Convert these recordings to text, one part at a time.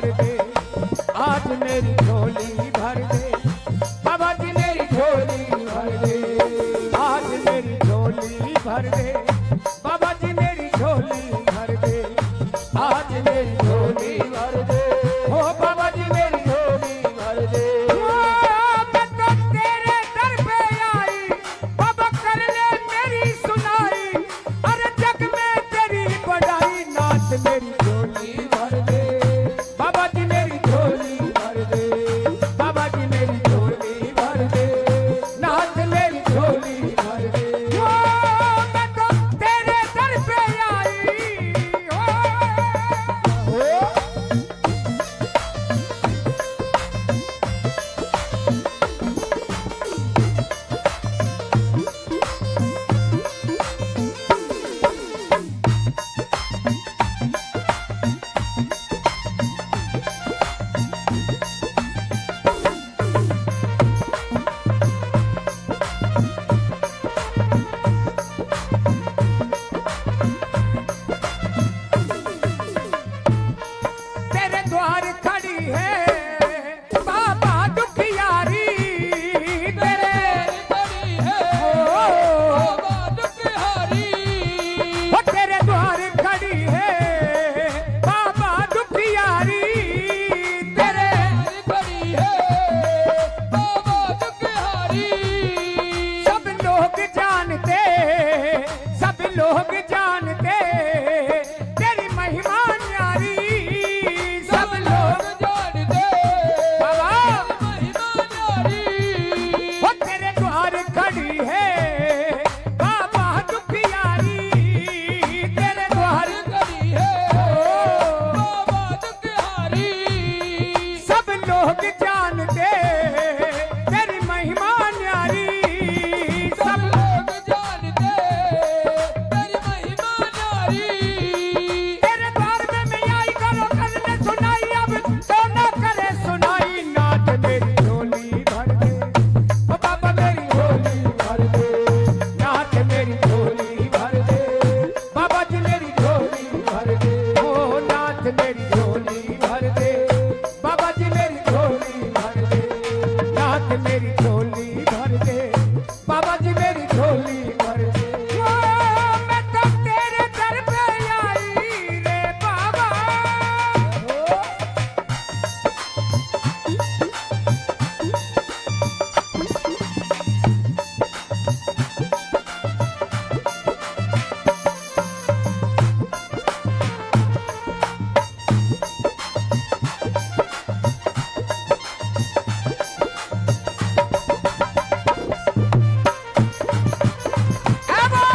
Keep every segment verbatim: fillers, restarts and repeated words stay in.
भर दे, आज मेरी झोली भर दे, बाबा जी मेरी झोली भर दे, आज मेरी झोली भर दे, बाबा जी मेरी झोली भर दे, आज मेरी झोली भर दे, हो बाबा जी मेरी झोली भर दे। मैं तो तेरे दर पे आई, बाबा कर ले मेरी सुनाई, अरे जग में तेरी बड़ाई, नाथ मेरी झोली भर दे, बाबा जी मेरी झोली भर दे, बाबा जी मेरी झोली भर दे, नाथ मेरी झोली भर दे। मैं तो तेरे दर पे आई, हो तेरे द्वार खड़ी है बाबा दुखियारी, तेरे खड़ी है ओ, बाबा दुखियारी, ओ तेरे द्वार खड़ी है बाबा दुखियारी, तेरे खड़ी है बाबा दुखियारी। सब लोग जानते, सब लोग जानते तेरी महिमा न्यारी, सब लोग जानते बाबा महिमा नारी, वो तेरे द्वार खड़ी है बाबा दुखियारी, तेरे द्वार खड़ी है ओ, बाबा दुखियारी। सब लोग जानते तेरी महिमा न्यारी, सब लोग जानते तेरी महिमा नारी। तेरे द्वार में मैं आई, करो करने सुनाई, अब तो न करे सुनाई, नाथ मेरी झोली भर दे, ओ बाबा मेरी झोली भर दे, नाथ मेरी झोली भर दे, बाबा जी मेरी झोली भर दे, ओ नाथ मेरी झोली भर दे, बाबा जी मेरी झोली भर दे, नाथ मेरी झोली भर दे, बाबा जी मेरी झोली भर दे। ओ, मैं तो तेरे दर पे आई रे बाबा, एबा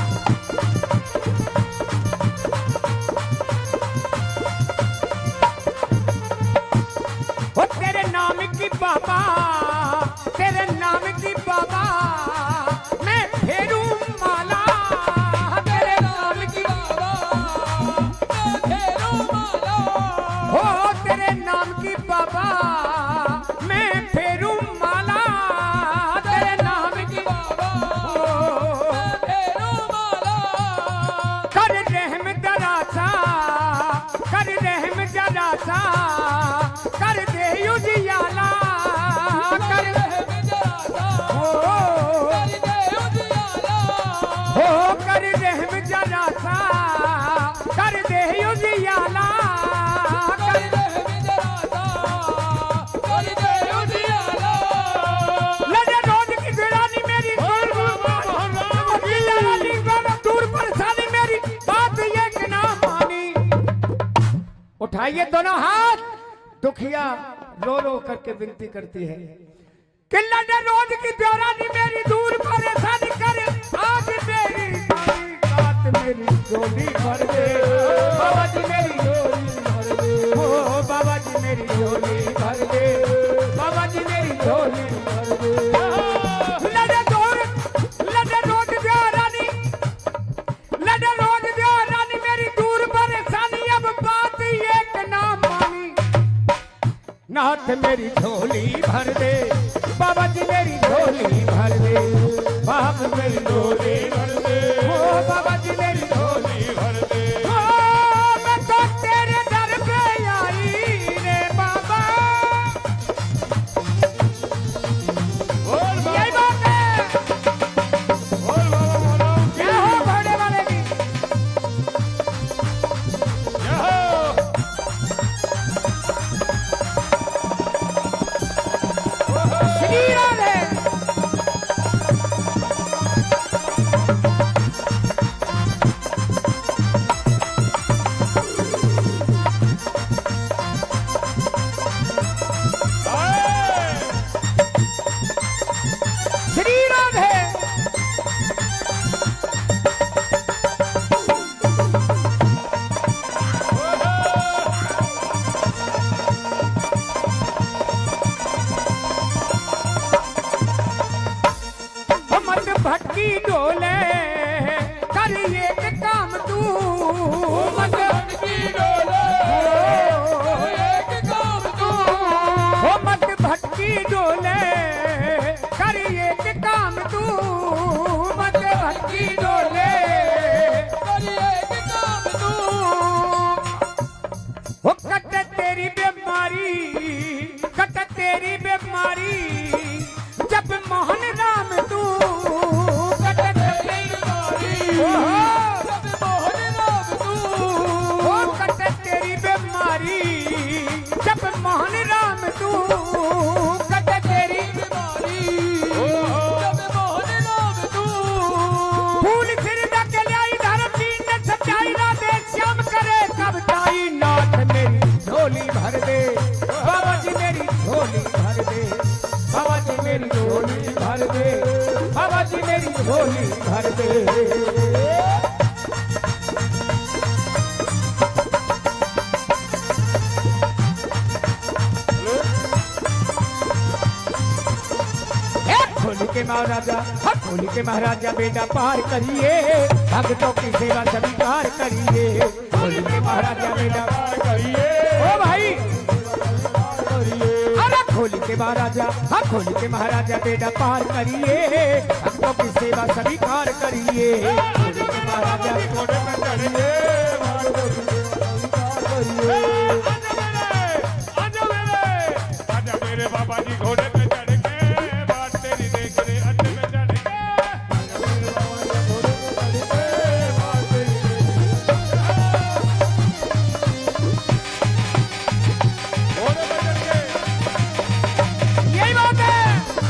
ओ तेरे नाम की बाबा, तेरे नाम की बाबा, मैं फेरू माला, तेरे नाम की बाबा घेरो माला, हो तेरे नाम की बाबा, मैं फेरू माला, तेरे नाम की बाबा ओ, घेरो माला। कर रहम दरासा, कर रहम दरासा, कर दे उजियाला, कर ओ, हो कर रहम दरासा, कर दे उजियाला, कर लड़े रोज की वीरानी मेरी दूर परेशानी मेरी, बात ये कि ना मानी। उठाइए दोनों हाथ, दुखिया रो रो करके विनती करती है कि लड़े रोज की वीरानी मेरी दूर परेशानी करे, आज मेरी बात मेरी झोली भर दे, बाबा जी मेरी झोली भर दे, ओ बाबा जी मेरी झोली भर दे, बाबा जी मेरी झोली भर दे। लड़े दूर, लड़े रोज वीरानी, लड़े रोज वीरानी मेरी दूर परेशानी, अब बात ये कि ना मानी, नाथ मेरी झोली भर दे, बाबा जी मेरी झोली भर दे, बाप मेरी झोली भर दे, ओ बाबा जी मेरी झोली भर दे। ओ मैं तो तेरे दर पे आई रे बेमारी जब मोहन राम तू कटक तेरी मारी ओहो जब मोहन राम तू ओ कटक तेरी बेमारी जब मोहन राम तू कटक तेरी बीमारी जब मोहन राम तू फूल फिर के लाई धरती ने सच्चाई ना दे श्याम करे कब ताई नाथ मेरी झोली भर दे बाबा जी मेरी झोली भर दे बाबा जी मेरी झोली भर दे बाबा जी मेरी झोली भर दे खोली के महाराजा हाँ खोली के महाराजा बेटा पार करिए भक्तों की सेवा स्वीकार करिए खोली के महाराजा बेटा पार करिए ओ भाई अरे खोली के महाराजा हाँ खोली के महाराजा बेटा पार करिए भक्तों की सेवा स्वीकार करिए खोली के महाराजा घोड़े पे चढ़िए भक्तों की सेवा स्वीकार करिए आजा मेरे आजा मेरे बाबा जी घोड़े पे चढ़ के बात तेरी देख रे अड्डे में चढ़ के आजा मेरे बाबा जी घोड़े पे चढ़ के बात तेरी घोड़े पे चढ़ के यही बात है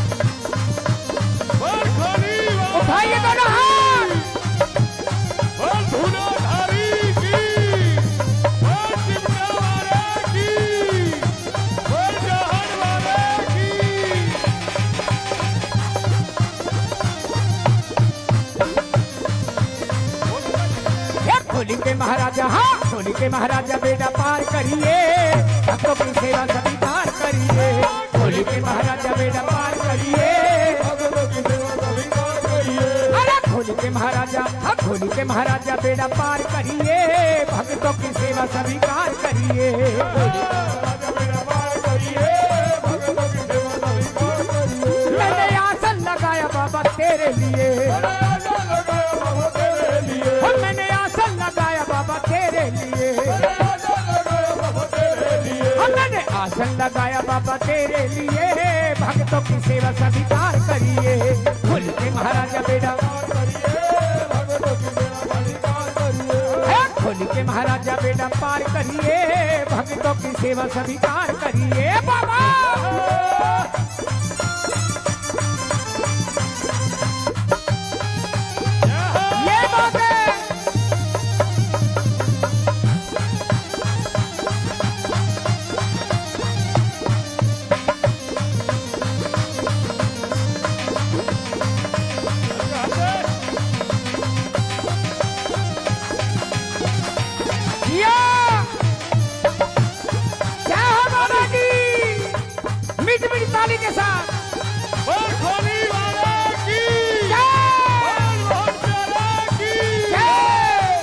बोल खोली उठाइए दोनों हाथ बोल धुनो धारी की बोल चिमटा वाले की बोल जहर वाले की ये खोली के महाराजा हाँ खोली के महाराजा बेटा पार करिए भक्तों की सेवा स्वीकार करिए खोली के महाराजा बेटा पार करिए भगवान की सेवा स्वीकार करिए अरे खोली के महाराजा हाँ खोली के महाराजा बेटा पार करिए भक्तों की सेवा स्वीकार करिए राजा मेरा पार करिए भगवान की सेवा स्वीकार करिए मैंने आसन लगाया बाबा तेरे लिए राजा लगाया बाबा तेरे लिए और मैंने आसन लगाया बाबा तेरे लिए राजा लगाया बाबा तेरे लिए और मैंने आसन लगाया बाबा तेरे लिए भक्तों की सेवा स्वीकार करिए खोली के महाराजा बेटा करिए भगवान की सेवा स्वीकार करिए है खोली के महाराजा बेटा पार करिए भक्तों की सेवा स्वीकार करिए बाबा ये बात है या क्या है बाबा की मीठ मीठ ताली के साथ बोल खोली वाले की जय बोल भोजपुरी की जय।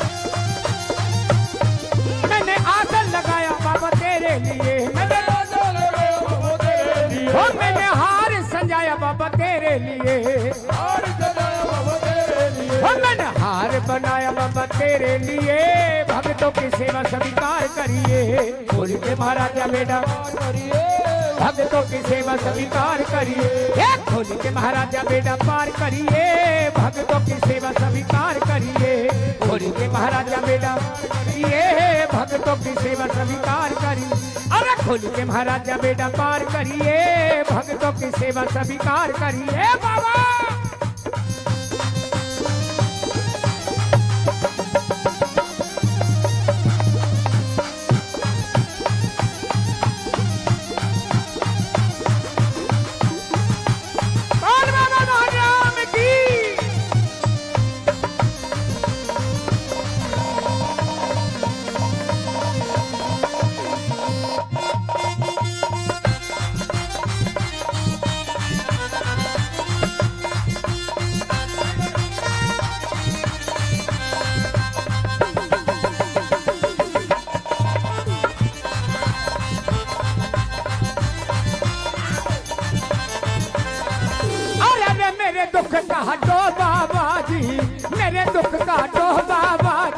मैंने आसन लगाया बाबा तेरे लिए मैंने राजा लगाया बाबा तेरे लिए और मैंने हार संजाया बाबा तेरे लिए हार सजाया बाबा तेरे लिए और मैंने हार बनाया बाबा तेरे लिए भक्तों की सेवा स्वीकार करिए खोली के महाराजा बेटा करिए भक्तों की सेवा स्वीकार करिए हे खोली के महाराजा बेटा पार करिए भक्तों की सेवा स्वीकार करिए खोली के महाराजा बेटा करिए भक्तों की सेवा स्वीकार करिए अरे खोली के महाराजा बेटा पार करिए भक्तों की सेवा स्वीकार करिए बाबा कौन बाबा मोहन राम की अरे रे मेरे दुख का हटो बाबा जी मेरे दुख का हटो बाबा